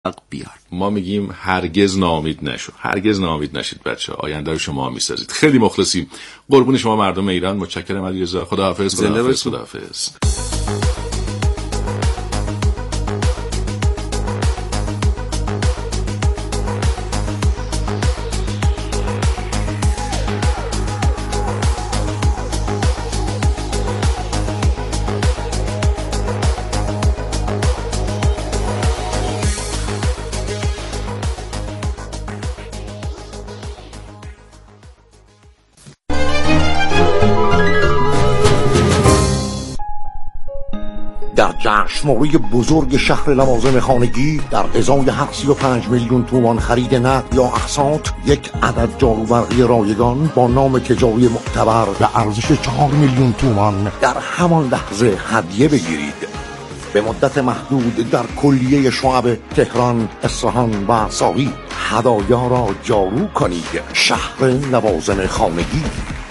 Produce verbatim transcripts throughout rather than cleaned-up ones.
بیار. ما میگیم هرگز ناامید نشو، هرگز ناامید نشید بچه‌ها، آینده رو شما میسازید. خیلی مخلصیم. قربون شما مردم ایران. متشکرم علیرضا. خداحافظ. خداحافظ. خداحافظ. در جشنواره بزرگ شهر لوازم خانگی در ازای هفت سی و پنج میلیون تومان خرید نقد یا اقساط یک عدد جاروبرقی رایگان با نام تجاری معتبر به ارزش چهار میلیون تومان در همان لحظه هدیه بگیرید. به مدت محدود در کلیه شعب تهران، اصفهان و ساقی هدایا را جارو کنید. شهر لوازم خانگی.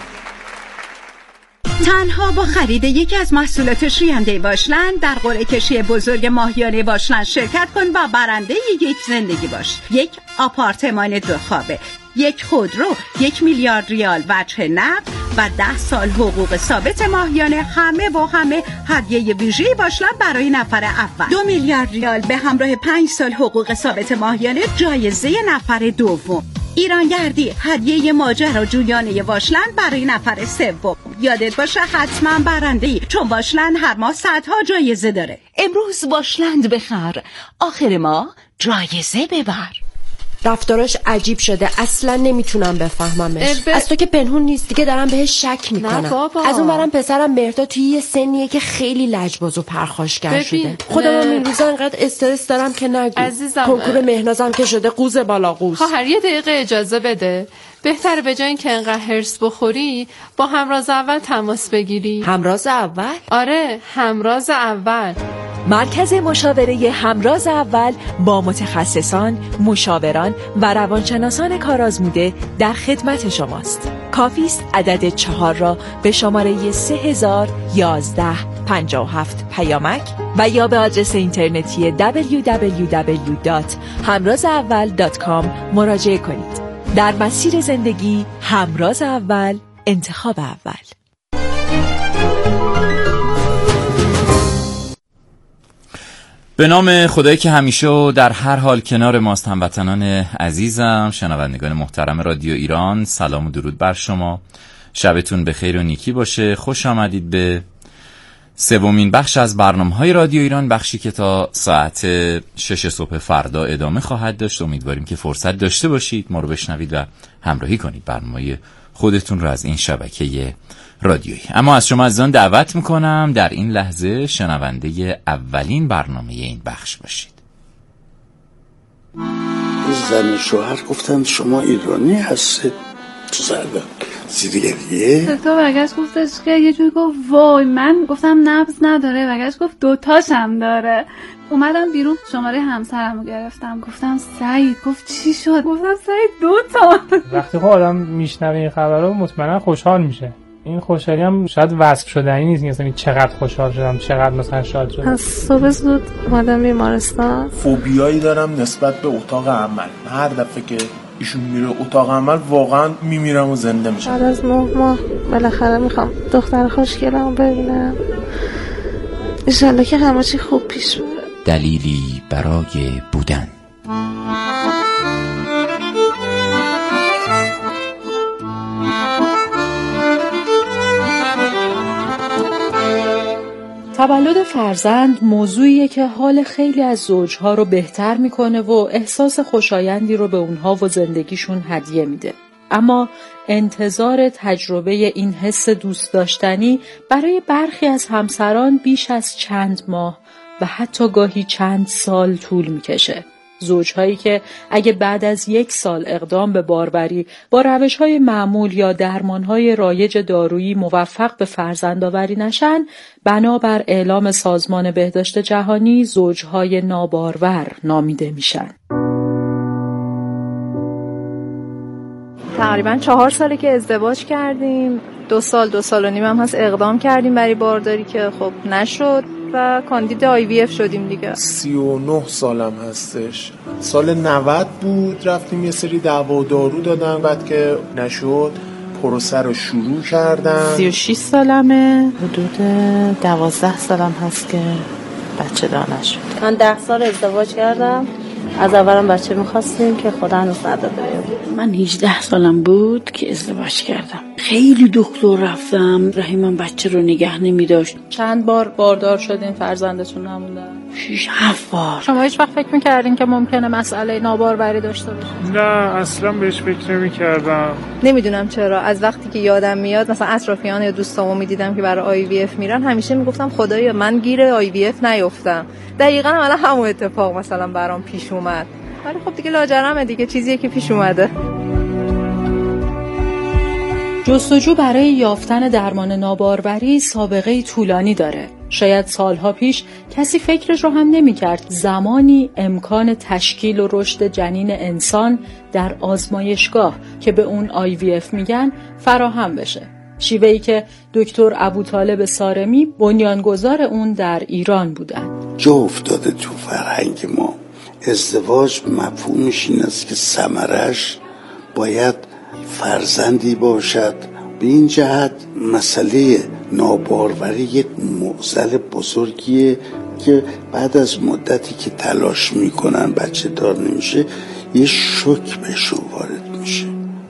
تنها با خرید یکی از محصولات شوینده واشلند در قرعه کشی بزرگ ماهیانه واشلند شرکت کن و برنده یک زندگی باش. یک آپارتمان دو خوابه، یک خودرو، یک میلیارد ریال وجه نقد و ده سال حقوق ثابت ماهیانه، همه و همه هدیه ویژه واشلند برای نفر اول. دو میلیارد ریال به همراه پنج سال حقوق ثابت ماهیانه جایزه نفر دوم. ایرانگردی هدیه ماجراجویانه واشلند برای نفر سوم. یادت باشه حتما برنده‌ای، چون واشلند هر ماه صدها جایزه داره. امروز واشلند بخر، آخر ماه جایزه ببر. رفتاراش عجیب شده، اصلا نمیتونم بفهممش. ب... از تو که پنهون نیست دیگه، دارم بهش شک میکنم. از اون برم پسرم مهرداد توی یه سنیه که خیلی لجباز و پرخاشگر شده. خودم این روزا انقدر استرس دارم که نگو. کنکور مهنازم که شده قوز بالا قوز. هر یه دقیقه اجازه بده. بهتره به جای اینکه انقدر هرس بخوری با همراز اول تماس بگیری. همراز اول؟ آره، همراز اول. مرکز مشاوره همراز اول با متخصصان، مشاوران و روانشناسان کارآزموده در خدمت شماست. کافی است عدد چهار را به شماره سه هزار یازده پنجاه و هفت پیامک و یا به آدرس اینترنتی دبلیو دبلیو دبلیو دات همراز اول دات کام مراجعه کنید. در مسیر زندگی همراز اول، انتخاب اول. به نام خدایی که همیشه و در هر حال کنار ماست. هموطنان عزیزم، شنوندگان محترم رادیو ایران، سلام و درود بر شما. شبتون بخیر و نیکی باشه. خوش آمدید به سومین بخش از برنامه‌های رادیو ایران، بخشی که تا ساعت شش صبح فردا ادامه خواهد داشت. امیدواریم که فرصت داشته باشید، ما رو بشنوید و همراهی کنید برنامه خودتون رو از این شبکه رادیویی. اما از شما عزیزان دعوت میکنم در این لحظه شنونده اولین برنامه این بخش باشید. زن شوهر گفتن شما ایرانی هستید، تو زرده زیریه تو برگشت گفتش که یه جوری گفت وای، من گفتم نبض نداره، برگشت گفت دوتاش هم داره. اومدم بیرون شماره همسرمو گرفتم، گفتم سعید. گفت چی شد؟ گفتم سعید دوتا. وقتی خب آدم میشنوه این خبرو مطمئنا خوشحال میشه. این خوشحالی هم شاید وصف شدنی نیست، مثلا چقدر خوشحال شدم، چقدر مثلا شاد شدم. از صبح زود اومدم بیمارستان. فوبیایی دارم نسبت به اتاق عمل. هر دفعه که ایشون میره اتاق عمل واقعا میمیرم و زنده میشم. بعد از نه ماه بالاخره میخوام دختر خوشگلمو ببینم. انشالله که همه چی خوب پیش بره. دلیلی برای بودن. تولد فرزند موضوعیه که حال خیلی از زوجها رو بهتر میکنه و احساس خوشایندی رو به اونها و زندگیشون هدیه میده. اما انتظار تجربه این حس دوست داشتنی برای برخی از همسران بیش از چند ماه و حتی گاهی چند سال طول میکشه. زوجهایی که اگه بعد از یک سال اقدام به باربری با روش‌های معمول یا درمان‌های رایج دارویی موفق به فرزندآوری نشن، بنابر اعلام سازمان بهداشت جهانی زوجهای نابارور نامیده میشن. تقریبا چهار ساله که ازدواج کردیم. دو سال دو سال و نیم هم هست اقدام کردیم برای بارداری که خب نشد. و کاندید آی وی اف شدیم دیگه. سی و نه سالم هستش. سال نود بود رفتیم یه سری دوا و دارو دادن، بعد که نشد پروسه رو شروع کردم. سی و شش سالمه، حدود دوازده سالم هست که بچه دار نشد. من ده سال ازدواج کردم، از اولم بچه میخواستیم که خدا هنوز نداده. من هجده سالم بود که ازدواج کردم. خیلی دکتر رفتم، رحیمم بچه رو نگه نمیداشت. چند بار باردار شدین فرزندتون نموندن؟ شش هفت بار. شما هیچ وقت فکر میکردین که ممکنه مسئله ناباروری داشته باشین؟ نه اصلا بهش فکر نمیکردم. نمیدونم چرا از وقتی که یادم میاد مثلا اطرافیان یا دوستامو میدیدم که برای آی وی اف میرن، همیشه میگفتم خدایا من گیر آی وی اف نیافتم. دقیقاً الان همون اتفاق مثلا برام پیش اومد. ولی خب دیگه لاجرمه دیگه، چیزیه که پیش اومده. جستجو برای یافتن درمان ناباروری سابقه طولانی داره. شاید سالها پیش کسی فکرش رو هم نمی کرد زمانی امکان تشکیل و رشد جنین انسان در آزمایشگاه که به اون آی وی اف میگن فراهم بشه. شیوهی که دکتر ابوطالب صارمی بنیانگذار اون در ایران بودن. جا افتاده تو فرهنگ ما ازدواج مفهومش این است که ثمرش باید فرزندی باشد. به این جهت مسئله ناباروری یک معضل بزرگیه که بعد از مدتی که تلاش میکنن بچه دار نمیشه، یه شوک بهشون وارد میشه.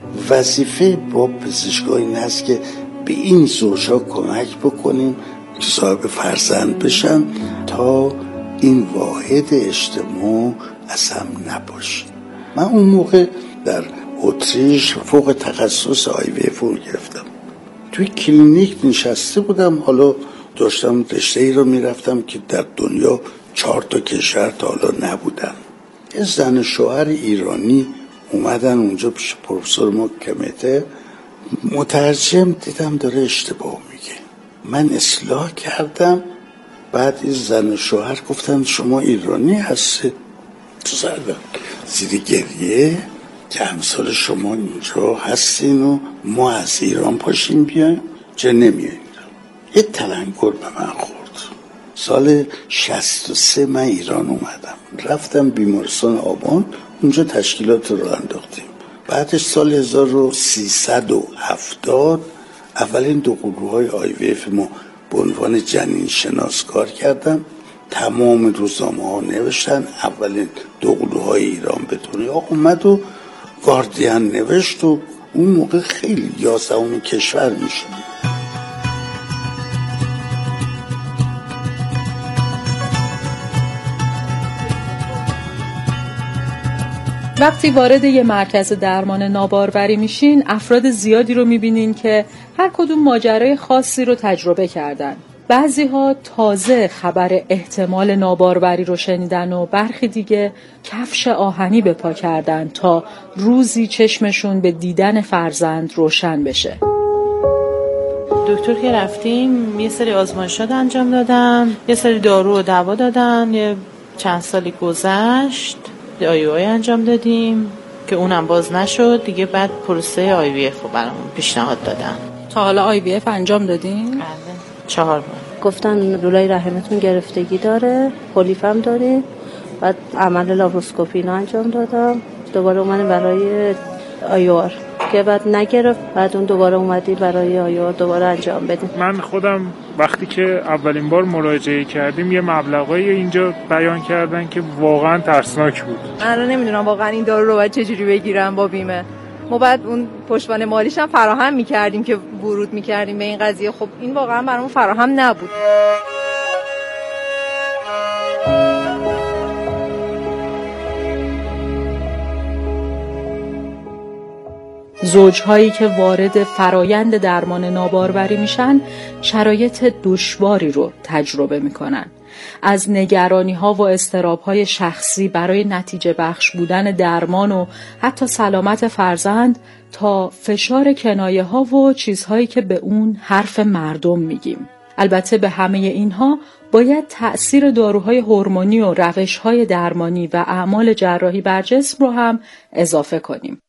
وظیفه با پزشک‌ها این هست که به این زوجها کمک بکنیم که صاحب فرزند بشن تا این واحد اجتماع از هم نباشه. من اون موقع در اتریش فوق تخصص آی وی اف رو گرفتم. توی کلینیک نشسته بودم، حالا داشتم رشته ای رو میرفتم که در دنیا چهار تا کشور تا حالا نبودن. یه زن شوهر ایرانی اومدن اونجا پیش پروفسور محکمته، مترجم دیدم داره اشتباه میگه. من اصلاح کردم، بعد این زن شوهر گفتن شما ایرانی هستی؟ تو زردم زیر گریه که همسال شما اینجا هستین و ما از ایران پاشیم بیایم چه نمیاییم. یه تلنگر به من خورد. سال شصت و سه من ایران اومدم، رفتم بیمارستان آبان، اونجا تشکیلات رو انداختیم. بعدش سال هزار و سیصد و هفتاد اولین دو گروه‌های آی وی اف ما به عنوان جنین شناس کار کردم. تمام روزنامه ها نوشتن اولین دو گروه‌های ایران به دنیا اومد و گاردین نوشت و اون موقع خیلی یازدهمین کشور میشه. وقتی وارد یه مرکز درمان ناباروری میشین، افراد زیادی رو میبینین که هر کدوم ماجرای خاصی رو تجربه کردن. بعضی ها تازه خبر احتمال ناباروری رو شنیدن و برخی دیگه کفش آهنی به پا کردن تا روزی چشمشون به دیدن فرزند روشن بشه. دکتر که رفتیم یه سری آزمایشات انجام دادن، یه سری دارو و دوا دادن، یه چند سالی گذشت آی او آی انجام دادیم که اونم باز نشد دیگه. بعد پروسه آی وی اف رو برامون پیشنهاد دادن. تا حالا آی وی اف انجام دادین؟ بله چهار بار. گفتن لولای رحمتون گرفتگی داره، پولیپ هم داره. بعد عمل لاپروسکوپی رو انجام دادم. دوباره اومدیم برای آی او آر که بعد نگرفت، بعد اون دوباره اومدی برای آی او آر دوباره انجام بدیم. من خودم وقتی که اولین بار مراجعه کردیم یه مبلغای اینجا بیان کردن که واقعا ترسناک بود. من نمیدونم واقعا این دارو رو باید چجوری بگیرم با بیمه. ما بعد اون پشتوانه مالیش هم فراهم می‌کردیم که ورود می‌کردیم به این قضیه. خب این واقعا برامون فراهم نبود. زوجهایی که وارد فرایند درمان ناباروری میشن شرایط دشواری رو تجربه میکنن. از نگرانی‌ها و اضطراب‌های شخصی برای نتیجه بخش بودن درمان و حتی سلامت فرزند تا فشار کنایه‌ها و چیزهایی که به اون حرف مردم میگیم. البته به همه اینها باید تأثیر داروهای هورمونی و روش‌های درمانی و اعمال جراحی بر جسم رو هم اضافه کنیم.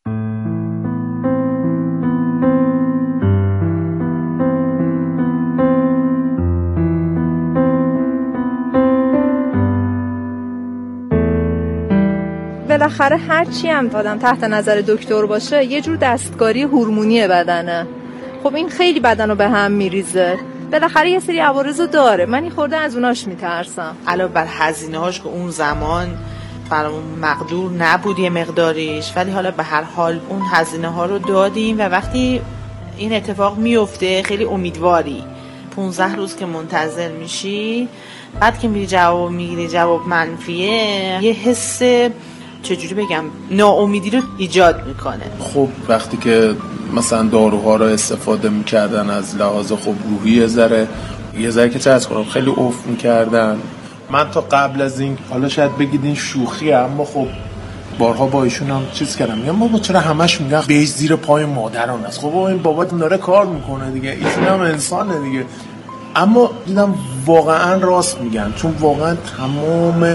بالاخره هر چی هم آدم تحت نظر دکتر باشه یه جور دستکاری هورمونی بدنه. خب این خیلی بدن رو به هم میریزه. بالاخره یه سری عوارض رو داره. من این خورده از اوناش میترسم. علاوه بر هزینه هاش که اون زمان برامون مقدور نبود یه مقداریش، ولی حالا به هر حال اون هزینه ها رو دادیم و وقتی این اتفاق میفته خیلی امیدواری. پونزده روز که منتظر میشی، بعد که میری جواب میگیری جواب منفیه، یه حس چجوری بگم ناامیدی رو ایجاد میکنه. خب وقتی که مثلا داروها رو استفاده میکردن از لحاظ خب روحی یه ذره یه ذره که چه از کنم خیلی اوف میکردن. من تا قبل از این حالا شاید بگید این شوخیه، اما خب بارها با ایشون هم چیز کردم، میگم بابا چرا همش میگن بیش زیر پای مادران است. خب بابا این بابا داره کار میکنه دیگه، ایشون هم انسانه دیگه. اما دیدم واقعا راست میگن، چون واقعا تمام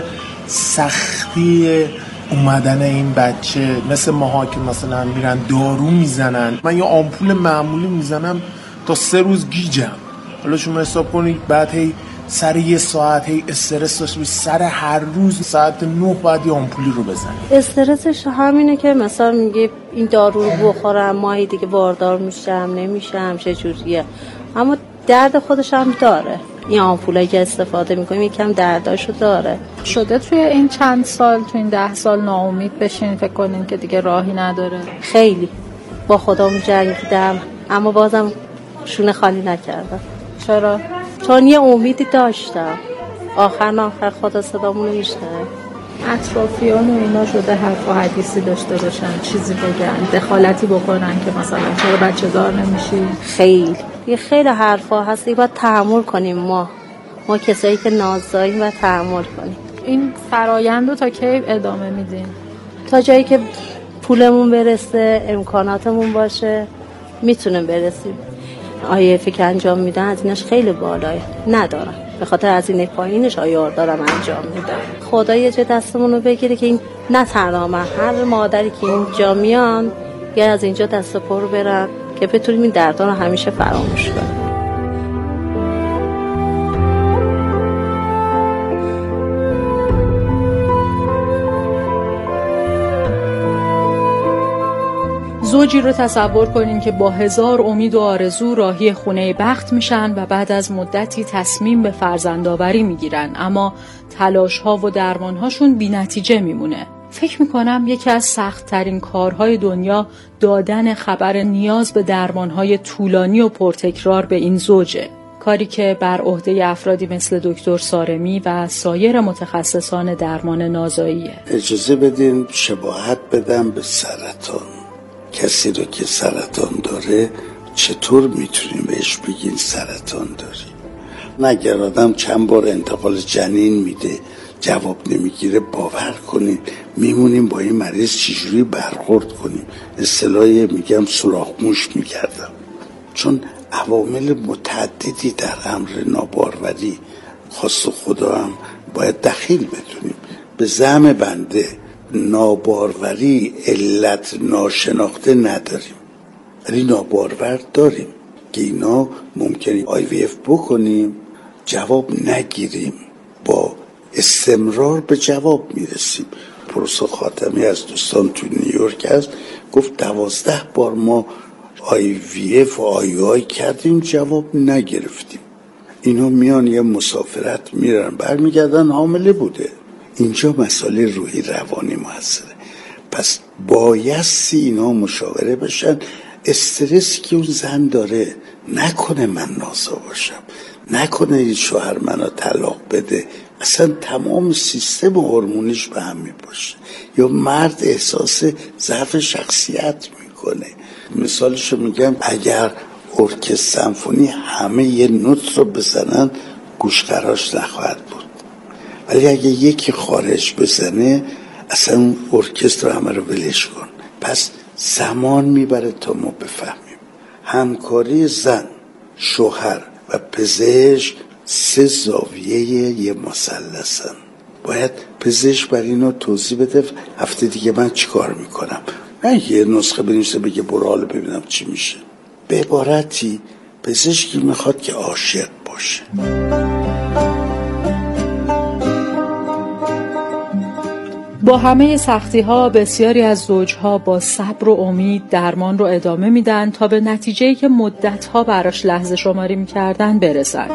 سختی اومدن این بچه مثل ماها که مثلا میرن دارو میزنن، من یه آمپول معمولی میزنم تا سه روز گیجم. حالا شما حساب کنید بعد هی سر یه ساعت هی استرس داشته باشی، سر هر روز ساعت نه بعد یه آمپولی رو بزنی. استرسش همینه که مثلا میگه این دارو رو بخورم ماهی دیگه باردار میشم نمیشم چه جوریه، اما درد خودش هم داره. این آمپولایی که استفاده میکنیم یکم درداشو داره. شده توی این چند سال، توی این ده سال ناامید بشین فکر کنین که دیگه راهی نداره؟ خیلی با خودم جنگیدم اما بازم شونه خالی نکردم. چرا؟ چون یه امیدی داشتم. آخر نه آخر خدا صدامونو میشنه. اطرافیان و اینا شده حرف و حدیثی داشته باشن، چیزی بگن، دخالتی بکنن که مثلا چرا بچه دار نمیشی؟ خیلی یه خیلی حرفا هست، باید تحمل کنیم. ما ما کسایی که نازداریم باید تحمل کنیم. این فرایند رو تا کی ادامه میدین؟ تا جایی که پولمون برسه، امکاناتمون باشه، میتونیم برسیم. آیه فکر انجام میدن از اینش خیلی بالاه ندارم، به خاطر از این پایینش آیار دارم انجام میدم. خدا یه جا دستمون رو بگیره که این نه تنها من، هر مادری که اینجا میان یا از اینجا دست پا رو برن که بتونیم این دردان رو همیشه فراموش کنیم. زوجی رو تصور کنین که با هزار امید و آرزو راهی خونه بخت میشن و بعد از مدتی تصمیم به فرزندآوری میگیرن، اما تلاش ها و درمان هاشون بی نتیجه میمونه. فکر میکنم یکی از سخت ترین کارهای دنیا دادن خبر نیاز به درمان های طولانی و پرتکرار به این زوجه. کاری که بر عهده افرادی مثل دکتر سارمی و سایر متخصصان درمان نازاییه. اجازه بدین شباهت بدم به سرطان. کسی رو که سرطان داره چطور میتونیم بهش بگین سرطان داری؟ اگر آدم چند بار انتقال جنین میده جواب نمیگیره، باور کنید میمونیم با این مریض چجوری برخورد کنیم. اصطلاحی میگم سوراخ موش میکردم، چون عوامل متعددی در امر ناباروری خواست خدا هم باید دخیل بدونیم. به زعم بنده ناباروری علت ناشناخته نداریم، ولی نابارور داریم که اینا ممکنه آی وی اف بکنیم جواب نگیریم، با استمرار به جواب میرسیم. پروسا خاتمی از دوستان تو نیویورک هست، گفت دوازده بار ما آی وی اف و آی آی کردیم جواب نگرفتیم. اینا میان یه مسافرت میرن برمیگردن حامله بوده. اینجا مسئله روحی روانی موثره. پس بایستی اینا مشاوره بشن. استرسی که اون زن داره نکنه من نازا باشم، نکنه این شوهر منو طلاق بده، اصلا تمام سیستم هورمونیش به هم میپاشه. یا مرد احساس ضعف شخصیت میکنه. مثالشو میگم، اگر ارکستر سمفونی همه یه نوت رو بزنن گوشخراش نخواهد بود، ولی اگه یکی خارج بزنه اصلا اون ارکستر همه رو ولش کن. پس زمان میبره تا ما بفهمیم. همکاری زن، شوهر و پزشک سه زاویه یه مثلثن. باید پزشک برای اینو توضیح بده هفته دیگه من چی کار میکنم، نه یه نسخه بنویسه بگه برو حالا ببینم چی میشه. به عبارتی پزشکی میخواد که عاشق باشه. با همه سختی ها بسیاری از زوجها با صبر و امید درمان رو ادامه میدن تا به نتیجه‌ای که مدت ها براش لحظه شماری میکردن برسن.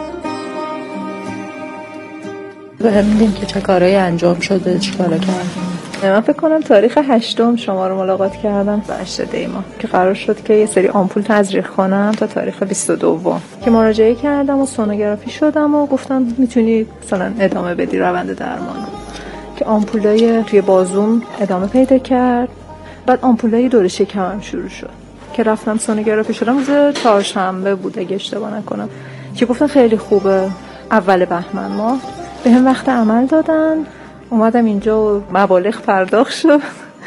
به هم میگیم که چه کارهایی انجام شده، چه کارا کردیم. من فکر کنم تاریخ هشتم شما رو ملاقات کردم هشت دیما که قرار شد که یه سری آمپول تزریق کنم تا تاریخ بیست و دو که مراجعه کردم و سونوگرافی شدم و گفتم میتونی مثلا ادامه بدی روند درمان که آمپولای توی بازوم ادامه پیدا کرد. بعد آمپولای دور شکمم شروع شد که رفتم سونوگرافی شدم روز چهارشنبه بود اگه اشتباه نکنم که گفتن خیلی خوبه. اول بهمن ماه به هم وقت عمل دادن، اومدم اینجا و مبالغ پرداخت شد.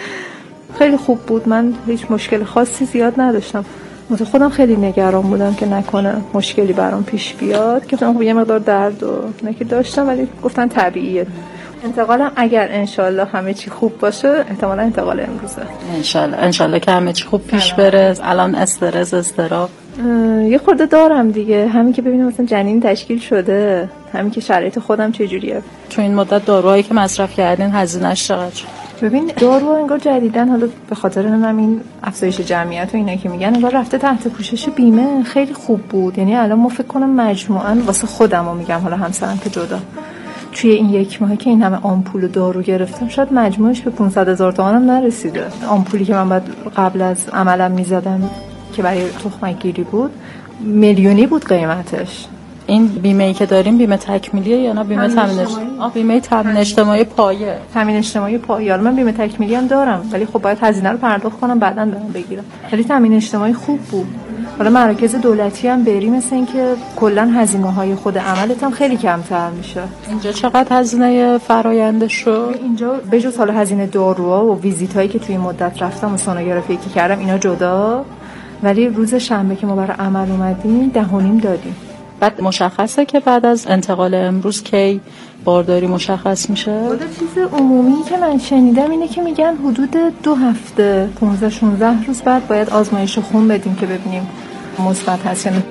خیلی خوب بود، من هیچ مشکل خاصی زیاد نداشتم. مثلا خودم خیلی نگران بودم که نکنه مشکلی برام پیش بیاد که خب یه مقدار درد و نکی داشتم ولی گفتن طبیعیه. انتقالم اگر انشالله همه چی خوب باشه احتمالا انتقال امروزه. انشالله انشالله که همه چی خوب پیش بره. الان استرس اضطراب یه خورده دارم دیگه، همین که ببینم مثلا جنین تشکیل شده، همین که شرایط خودم چجوریه. تو این مدت داروهایی که مصرف کردین هزینه‌اش چقدر؟ ببین دارو انگار جدیدن حالا به خاطر همین افزایش جمعیت و اینا که میگن انگار رفته تحت پوشش بیمه. خیلی خوب بود، یعنی الان ما فکر کنم مجموعاً واسه خودمو میگم، حالا همسرم که جدا، توی این یک ماهی که این همه آمپول و دارو گرفتم شاید مجموعش به پانصد هزار تومانم نرسیده. آمپولی که من بعد قبل از عملم میزدم که برای تخمک گیری بود میلیونی بود قیمتش. این بیمه‌ای که داریم بیمه تکمیلیه یا نه بیمه تامین اجتماعی؟ آه بیمه تامین اجتماعی پایه. تامین اجتماعی پایه. من بیمه تکمیلی هم دارم ولی خب باید هزینه رو پرداخت کنم بعداً برام بگیرم. ولی تامین اجتماعی خوب بود. حالا مراکز دولتی هم بری مثل این که کلا هزینه‌های خود عملت هم خیلی کمتر میشه. اینجا چقدر هزینه فرآیندش شد؟ اینجا به جز حالا هزینه داروها و ویزیتایی که توی مدت رفتم و سونوگرافی که کردم اینا جدا، ولی روز شنبه که ما برای عمل اومدیم ده و نیم دادیم. بعد مشخصه که بعد از انتقال امروز کی بارداری مشخص میشه؟ خود چیز عمومی که من شنیدم اینه که میگن حدود دو هفته پانزده شانزده روز بعد باید آزمایش خون بدیم که ببینیم مثبت هست یا نه.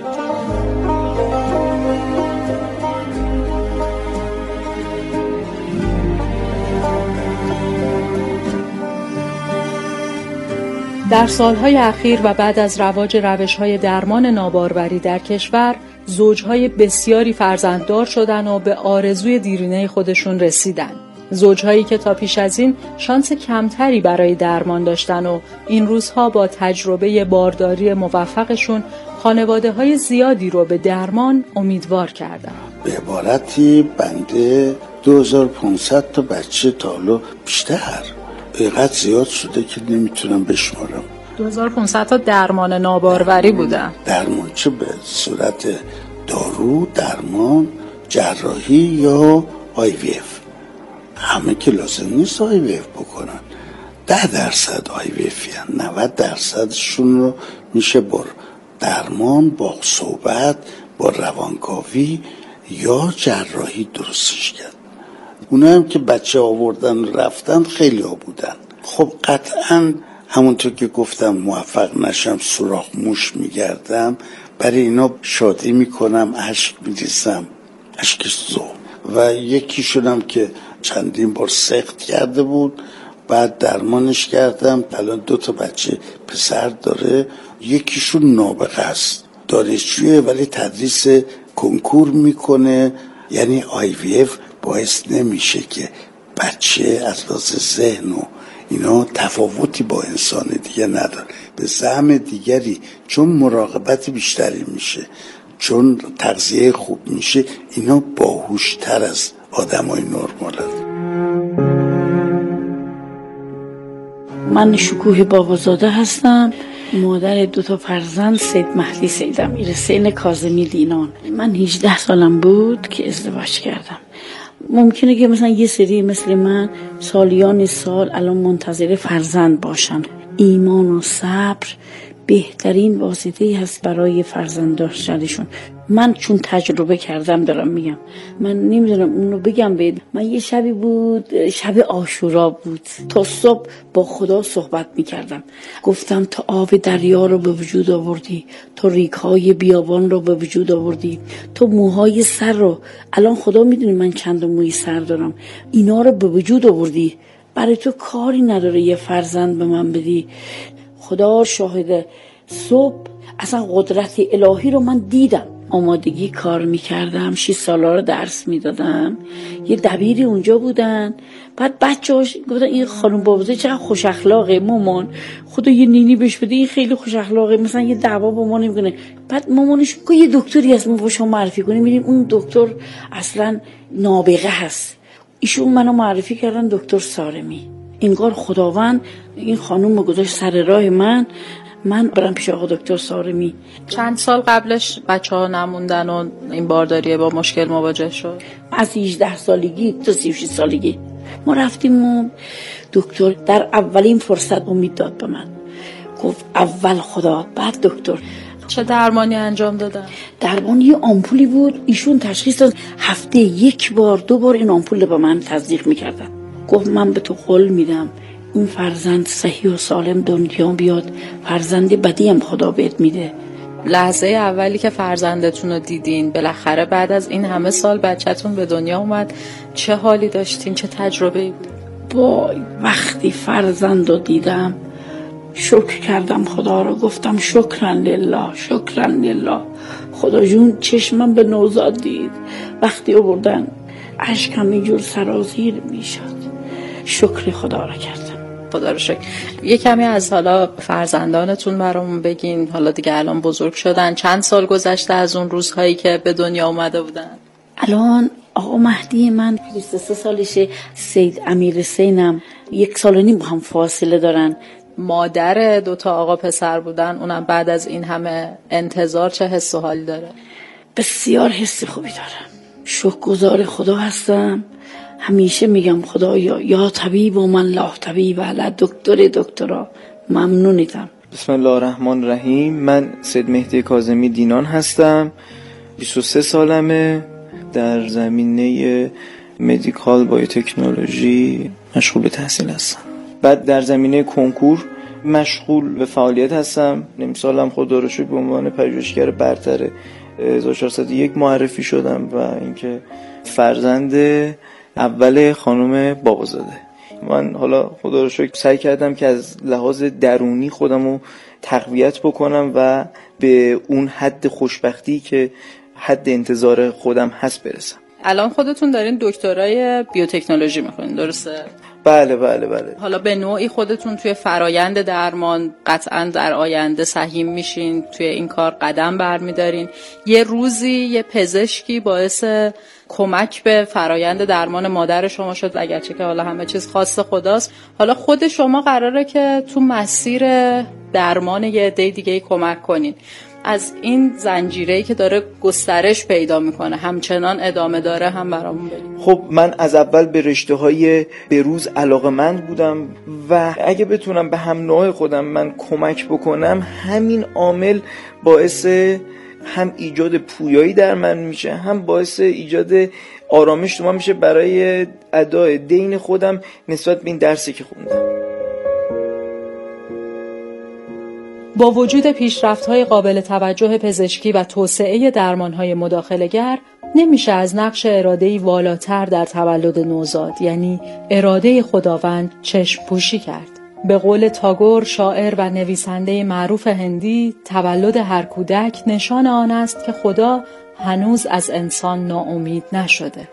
در سالهای اخیر و بعد از رواج روش‌های درمان ناباروری در کشور، زوجهای بسیاری فرزنددار شدن و به آرزوی دیرینه خودشون رسیدن. زوجهایی که تا پیش از این شانس کمتری برای درمان داشتن و این روزها با تجربه بارداری موفقشون خانواده‌های زیادی رو به درمان امیدوار کردن. به عبارتی بنده دو هزار و پانصد تا بچه تا حالا بیشتر اینقدر زیاد شده که نمیتونم بشمارم. دو هزار و پانصد تا درمان ناباروری بودن. درمان چه به صورت دارو، درمان، جراحی یا آی وی اف. همه که لازم نیست آی وی اف بکنن. ده درصد آی وی اف یعنی نود درصدشون رو میشه با درمان، با صحبت، با روانکاوی یا جراحی درستش کرد. اونا هم که بچه آوردن رفتن خیلی ها بودن. خب قطعاً همونطور که گفتم موفق نشم سوراخ موش میگردم، برای اینا شادی میکنم، اشک میریزم، اشک زو. و یکی شدم که چندین بار سخت کرده بود، بعد درمانش کردم، الان دو تا بچه پسر داره، یکیشون نابغه است، دانشجویه ولی تدریس کنکور میکنه. یعنی آی وی اف باعث نمیشه که بچه از لحاظ ذهن و اینا تفاوتی با انسان دیگه نداره. به زعم دیگری چون مراقبت بیشتری میشه، چون تغذیه خوب میشه، اینا باهوشتر از آدمای نرمال هست. من شکوه بابازاده هستم، مادر دو تا فرزند سید مهدی سید امیر حسین کاظمی دینان. من هجده سالم بود که ازدواج کردم. ممکنه که مثلا یه سری مثل من سالیان سال الان منتظر فرزند باشن. ایمان و صبر بهترین واسطه‌ای هست برای فرزند داشتنشون. من چون تجربه کردم دارم میگم. من نمیدونم اونو بگم بهت. من یه شبی بود، شب عاشورا بود، تا صبح با خدا صحبت میکردم. گفتم تا آب دریا رو به وجود آوردی، تو ریگ‌های بیابان رو به وجود آوردی، تو موهای سر رو، الان خدا میدونه من چند موی سر دارم، اینا رو به وجود آوردی. برای تو کاری نداره یه فرزند به من بدی. خدا شاهده صبح اصلا قدرت الهی رو من دیدم. آمادگی کار میکردم، شیش سالا رو درس میدادم، یه دبیری اونجا بودن، بعد بچه هاش گفتن این خانم بابزه چقدر خوش اخلاقه، مامان خدا یه نینی بهش بده، این خیلی خوش اخلاقه، مثلا یه دعوا با ما نمیکنه. بعد مامانش میگه یه دکتری هست ما با شما معرفی کنیم، میریم اون دکتر اصلا نابغه هست. ایشون منو معرفی کردن دکتر سارمی. انگار خداوند این خانم رو گذاشت سر راه من، من برم پیش آقا دکتر سارمی. چند سال قبلش بچه ها نموندن و این بارداریه با مشکل مواجه شد؟ از هجده سالگی تا سی و شش سالگی ما رفتیم و دکتر در اولین فرصت امید داد به من، گفت اول خدا بعد دکتر. چه درمانی انجام دادن؟ درمان یه آمپولی بود، ایشون تشخیص داد هفته یک بار دو بار این آمپول به من تزریق میکردن. گفت من به تو قول میدم این فرزند صحیح و سالم دنیا بیاد، فرزند بدی هم خدا بهت میده. لحظه اولی که فرزندتون رو دیدین، بالاخره بعد از این همه سال بچه‌تون به دنیا اومد، چه حالی داشتین؟ چه تجربه‌ای بود؟ وای وقتی فرزند رو دیدم شکر کردم خدا رو، گفتم شکرن لله شکرن لله. خدا جون چشمم به نوزاد دید، وقتی آوردن اشکم اینجور سرازیر میشد. شکر خدا رو کردم. خدا رو شکر. یه کمی از حالا فرزندانتون برامون بگین. حالا دیگه الان بزرگ شدن، چند سال گذشته از اون روزهایی که به دنیا اومده بودن؟ الان آقا مهدی من بیست و سه سالشه، سید امیر سینم یک سال و نیم با هم فاصله دارن. مادر دوتا آقا پسر بودن، اونم بعد از این همه انتظار چه حس و حالی داره؟ بسیار حس خوبی دارم، شکرگزار خدا هستم. همیشه میگم خدایا یا طبیب و من لا طبیب علی دکتر دکترا، ممنونیتم. بسم الله الرحمن الرحیم. من سید مهدی کاظمی دینان هستم، بیست و سه سالمه، در زمینه مدیکال بایوتکنولوژی مشغول به تحصیل هستم. بعد در زمینه کنکور مشغول به فعالیت هستم. نیم سالم خدا رو شکر به عنوان پژوهشگر برتر هزار و چهارصد و یک معرفی شدم و اینکه فرزند اول خانم بابازاده. من حالا خدا رو شکر سعی کردم که از لحاظ درونی خودم رو تقویت بکنم و به اون حد خوشبختی که حد انتظار خودم هست برسم. الان خودتون دارین دکترای بیوتکنولوژی میخونین، درسته؟ بله بله بله. حالا به نوعی خودتون توی فرایند درمان قطعا در آینده سهیم میشین، توی این کار قدم برمیدارین. یه روزی یه پزشکی باعث کمک به فرایند درمان مادر شما شد، اگرچه که حالا همه چیز خاص خداست. حالا خود شما قراره که تو مسیر درمان یه عده دیگه کمک کنین. از این زنجیره‌ای که داره گسترش پیدا میکنه همچنان ادامه داره هم برامون بگید. خب من از اول به رشته‌های بروز علاقه‌مند بودم و اگه بتونم به هم نوع خودم من کمک بکنم، همین عامل باعث هم ایجاد پویایی در من میشه، هم باعث ایجاد آرامش تو من میشه برای ادای دین خودم نسبت به این درسی که خوندم. با وجود پیشرفت‌های قابل توجه پزشکی و توسعه درمان‌های مداخله‌گر، نمیشه از نقش اراده‌ای والاتر در تولد نوزاد، یعنی اراده خداوند، چشم پوشی کرد. به قول تاگور، شاعر و نویسنده معروف هندی، تولد هر کودک نشان آن است که خدا هنوز از انسان ناامید نشده.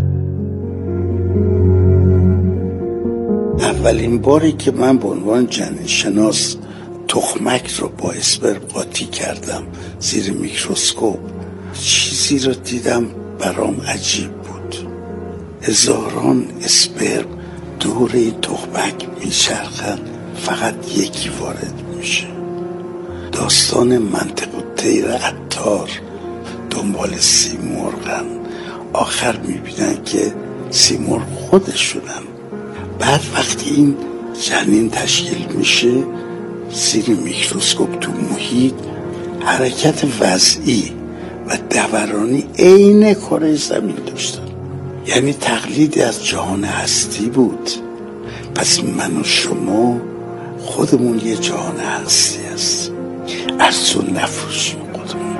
اولین باری که من به عنوان جنین‌شناس تخمک رو با اسپرم قاطی کردم زیر میکروسکوپ، چیزی رو دیدم برام عجیب بود. هزاران اسپرم دور این تخمک میچرخن، فقط یکی وارد میشه. داستان منطق الطیر عطار دنبال سیمرغن، آخر میبینن که سیمرغ خودشونن. بعد وقتی این جنین تشکیل میشه، زیر میکروسکوپ تو محیط حرکت وضعی و دورانی عین کره زمین داشتن، یعنی تقلیدی از جهان هستی بود. پس من و شما خودمون یه جهان هستی هست، ارسو نفروشیم خودمون.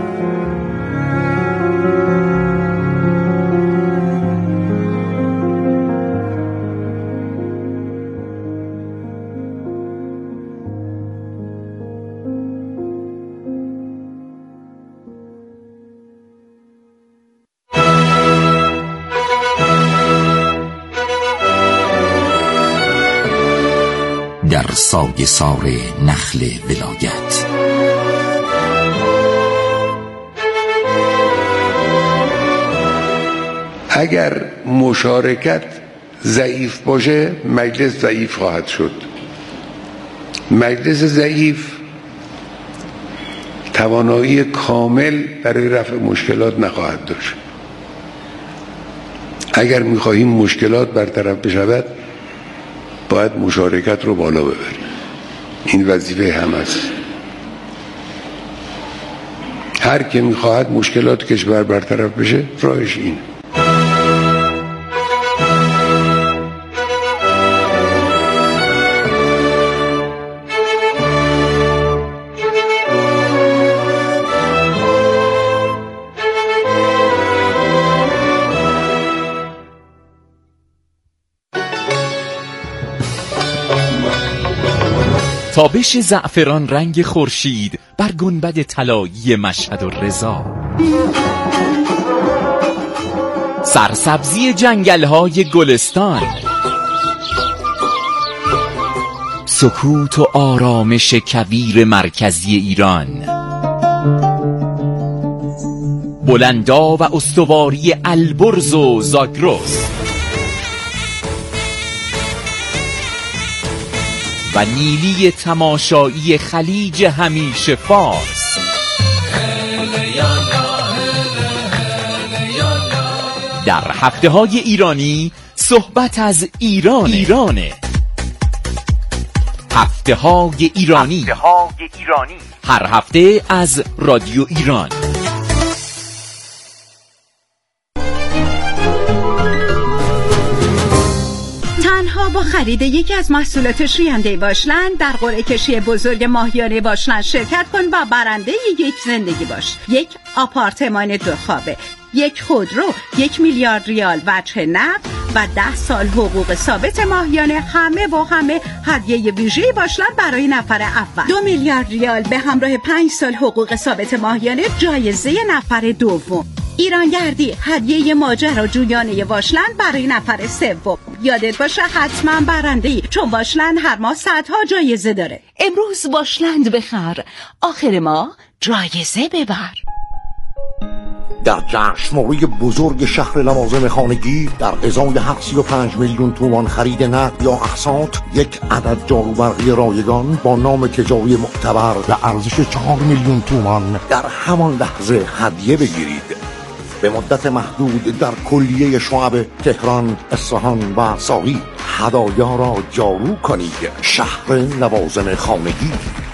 در سایه سار نخل ولایت. اگر مشارکت ضعیف باشه مجلس ضعیف خواهد شد. مجلس ضعیف توانایی کامل برای رفع مشکلات نخواهد داشت. اگر می‌خواهیم مشکلات برطرف بشود باید مشارکت رو بالا ببریم. این وظیفه هم است. هر که می‌خواهد مشکلات کشور برطرف بشه راهش اینه. تابش زعفران رنگ خورشید بر گنبد طلایی مشهد و رضا، سرسبزی جنگل‌های گلستان، سکوت و آرامش کویر مرکزی ایران، بلندا و استواری البرز و زاگرس و نیلی تماشایی خلیج همیشه فارس. در هفته های ایرانی صحبت از ایران ایرانه. هفته های ایرانی هر هفته از رادیو ایران. با خرید یکی از محصولات شوینده واشلند در قرعه کشی بزرگ ماهیانه واشلند شرکت کن و برنده یک زندگی باش. یک آپارتمان دو خوابه، یک خودرو، یک میلیارد ریال وجه نقد و ده سال حقوق ثابت ماهیانه، همه و همه هدیه ویژه واشلند برای نفر اول. دو میلیارد ریال به همراه پنج سال حقوق ثابت ماهیانه جایزه نفر دوم. ایرانگردی هدیه ماجراجویانه واشلند برای نفر سوم. یادت باشه حتما برنده‌ای، چون واشلند هر ماه صدها جایزه داره. امروز واشلند بخر، آخر ماه جایزه ببر. در جشنواره بزرگ شهر لوازم خانگی در ازای سی و پنج میلیون تومان خرید نقد یا اقساط یک عدد جاروبرقی رایگان با نام تجاری معتبر به ارزش چهار میلیون تومان در همان لحظه هدیه بگیرید. به مدت محدود در کلیه شعب تهران، اصفهان و ساری هدایا را جارو کنید. شهر لوازم خانگی.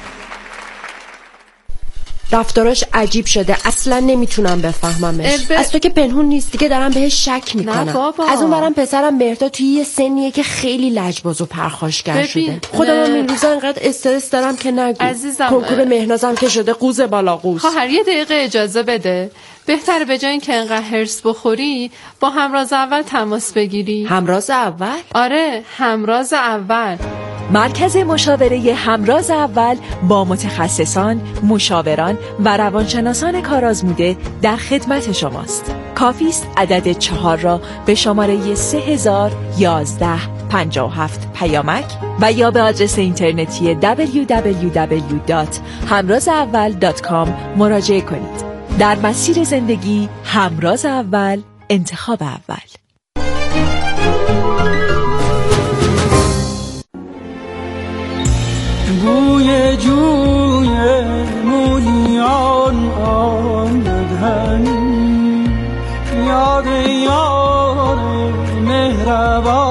رفتاراش عجیب شده، اصلا نمیتونم بفهممش. از تو که پنهون نیست دیگه دارم بهش شک میکنم. از اون برم پسرم مهرداد توی یه سنیه که خیلی لجباز و پرخاشگر شده. خودم هم این روزا انقدر استرس دارم که نگو. عزیزم کنکور مهنازم که شده قوز بالا قوز. خواهر یه دقیقه اجازه بده. بهتره به جای اینکه انقدر هرس بخوری با همراز اول تماس بگیری. همراز اول؟ آره، همراز اول. مرکز مشاوره همراز اول با متخصصان، مشاوران و روانشناسان کارآزموده در خدمت شماست. کافی است عدد چهار را به شماره سه هزار یازده پنجاه و هفت پیامک و یا به آدرس اینترنتی دبلیو دبلیو دبلیو دات همراز اول دات کام مراجعه کنید. در مسیر زندگی همراز اول، انتخاب اول. بوی جوی مولیان آمدن، یاد یار مهربان